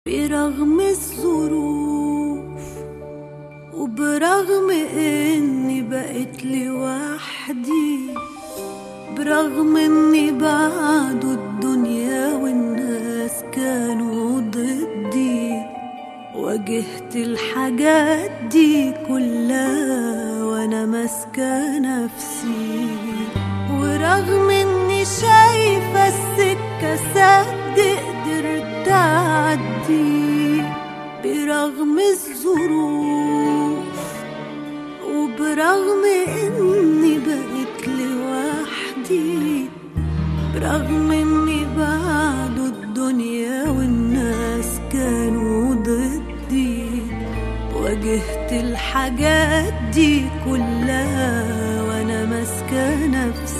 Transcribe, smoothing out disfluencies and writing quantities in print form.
برغم الظروف وبرغم اني بقيت لوحدي، برغم اني بعد الدنيا والناس كانوا ضدي، واجهت الحاجات دي كلها وانا ماسكة نفسي. ورغم اني شايفة السكة سد قدرت اعدي، برغم الظروف وبرغم اني بقيت لوحدي، برغم اني بعد الدنيا والناس كانوا ضدي، واجهت الحاجات دي كلها وانا ماسكة نفسي.